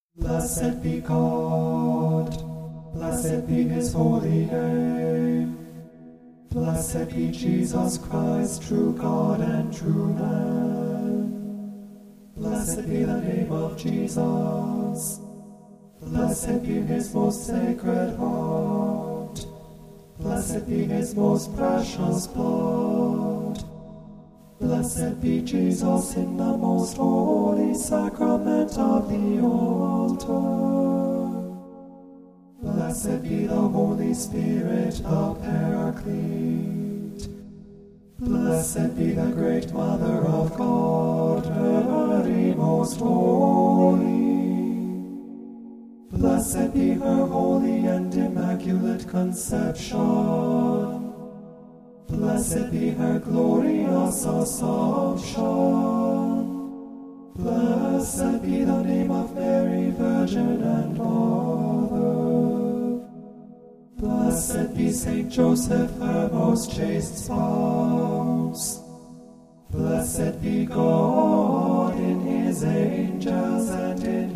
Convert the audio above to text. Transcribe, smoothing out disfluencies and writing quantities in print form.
Blessed be God, blessed be his holy name. Blessed be Jesus Christ, true God and true man. Blessed be the name of Jesus. Blessed be his most sacred heart. Blessed be his most precious blood. Blessed be Jesus in the most holy sacrament of the altar. Blessed be the Holy Spirit, the Paraclete. Blessed be the great Mother of God, Mary most holy. Blessed be her holy and immaculate conception. Blessed be her glorious Assumption. Blessed be the name of Mary, Virgin and Mother. Blessed be Saint Joseph, her most chaste spouse. Blessed be God in his angels and in